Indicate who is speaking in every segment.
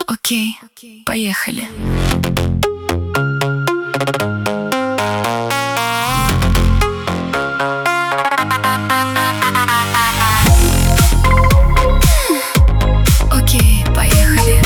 Speaker 1: Окей, поехали. Окей, поехали.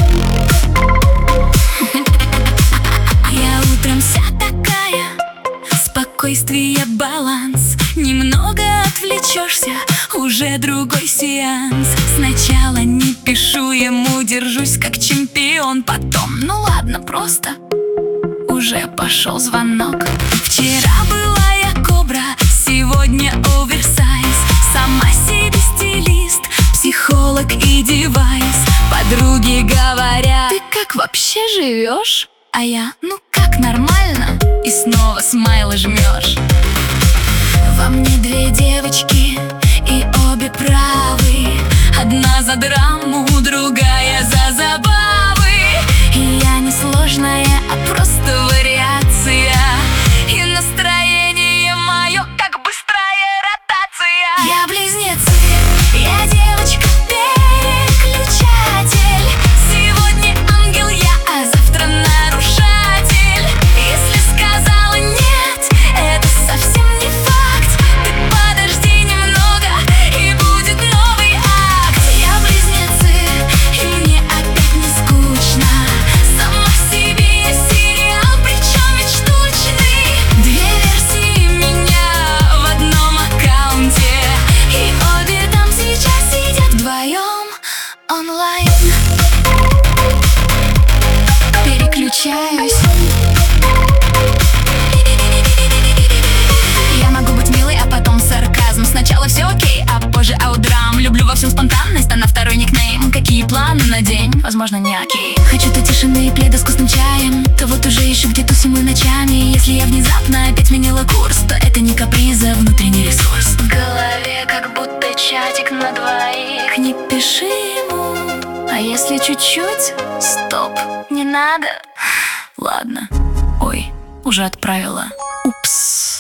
Speaker 1: Я утром вся такая, спокойствие, баланс. Немного отвлечешься, уже другой сеанс. Сначала не пишу ему, держусь как чемпион. Потом, ну ладно, просто уже пошел звонок. Вчера была я кобра, сегодня оверсайз. Сама себе стилист, психолог и девайс. Подруги говорят: ты как вообще живешь? А я: ну как, нормально. И снова смайлы жмешь. Во мне две девочки, и обе правы. Одна за драму, другая за забавы. И я не сложная, а просто вариация. И настроение мое, как быстрая ротация. Я близнецы, я девочка переключатель. Сегодня ангел я, а завтра нарушатель. Если сказала нет, это совсем не факт. Ты подожди немного, и будет новый акт. Я близнецы, и мне опять не скучно. Сама в себе я сериал, причем ведь штучный. Две версии меня в одном аккаунте, и обе там сейчас сидят вдвоем онлайн. Переключаюсь. Я могу быть милой, а потом сарказм. Сначала все окей, а позже аудрам. Люблю во всем спонтанность, а на второй никнейм. Какие планы на день? Возможно, не окей. Хочу то тишины и пледа с вкусным чаем, то вот уже ищу, где тусим мы ночами. Если я внезапно опять сменила курс, то это не каприз, а внутренний ресурс. В голове как будто чатик на двоих. Не пиши ему, а если чуть-чуть? Стоп, не надо. Ладно. Ой, уже отправила. Упс.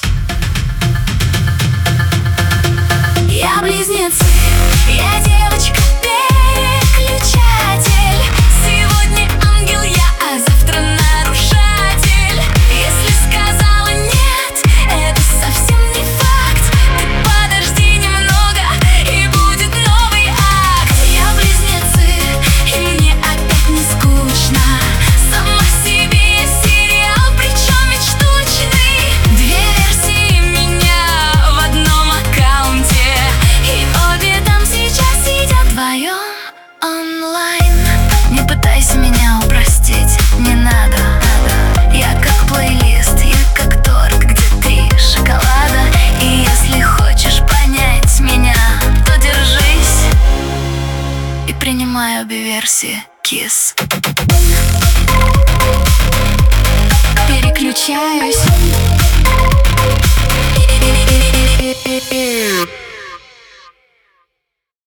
Speaker 1: Я близнецы, я девочка переключатель. Сегодня ангел я, а завтра нарушатель. Если сказала нет, это совсем не факт. Ты подожди немного, и будет новый акт. Я близнецы, и мне опять не скучно. Сама в себе я сериал, причем ведь штучный. Две версии меня в одном аккаунте, и обе там сейчас сидят вдвоем онлайн. Не пытайся меня упростить, не надо. Я как плейлист, я как торт, где 3 шоколада. И если хочешь понять меня, то держись. И принимай обе версии, кис. Переключаюсь.